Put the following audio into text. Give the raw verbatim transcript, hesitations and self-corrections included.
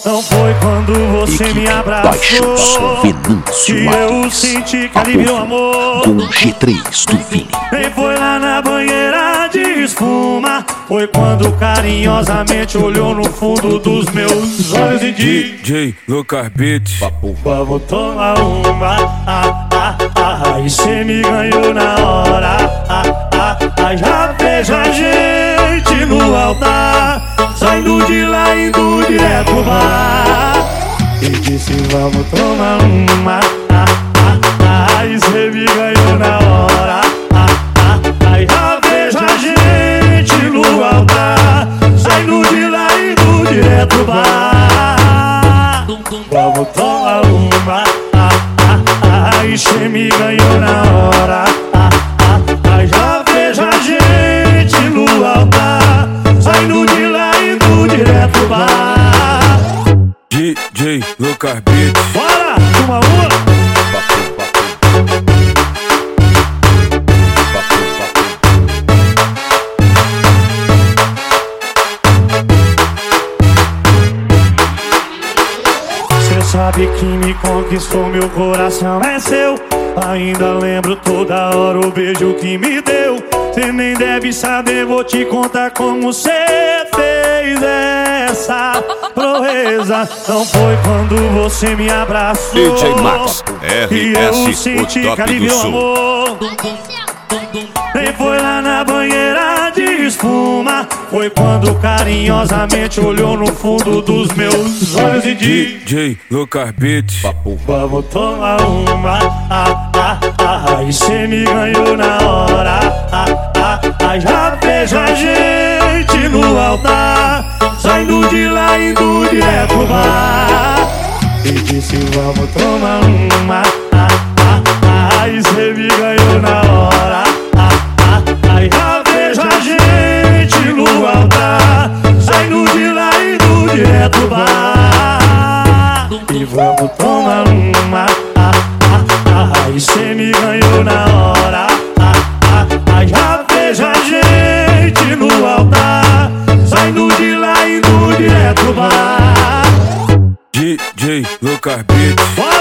Não foi quando você Equipe me abraçou Venâncio que eu Alves. senti que aliviou o amor. Com o G três do Vini. Nem foi lá na banheira de espuma. Foi quando carinhosamente olhou no fundo dos meus olhos e disse: D J Lucas Beats. vamos tomar uma, ah, ah, ah, e cê me ganhou na hora, ah, ah, ah, já vejo a gente no altar, saindo de lá, indo direto pro bar. E disse vamos tomar uma, ah, ah, ah, e cê me ganhou na hora, ah, ah, ah, já vejo a gente no altar, saindo de lá, indo direto pro bar. Vamos tomar uma, ah, ah, ah, e cê me ganhou na hora, ah, ah, ah, já vejo a gente no altar, saindo de lá, indo direto pro bar. D J Lucas Beats. Bora, uma uma. Sabe que me conquistou, meu coração é seu. Ainda lembro toda hora o beijo que me deu. Cê nem deve saber, vou te contar como cê fez essa proeza. Não foi quando você me abraçou D J Max, que R eu S, senti o que top do aliviou o sul. amor. Nem foi lá na banheira de espuma. Foi quando carinhosamente olhou no fundo dos meus olhos e disse: D J Lucas Beats. vamos tomar uma, ah, ah, ah, e cê me ganhou na hora, ah, ah, ah, já vejo a gente no altar, saindo de lá, indo direto pro bar. E disse vamos tomar uma, ah, ah, ah, e cê me ganhou na hora, ah, ah, ah, já vejo a gente no altar, saindo de lá, indo direto pro bar. E vamos tomar uma, ah, ah, ah, e cê me ganhou na hora, ah, ah, ah, já vejo a gente no altar, saindo de lá, indo direto pro bar. D J Lucas Beats.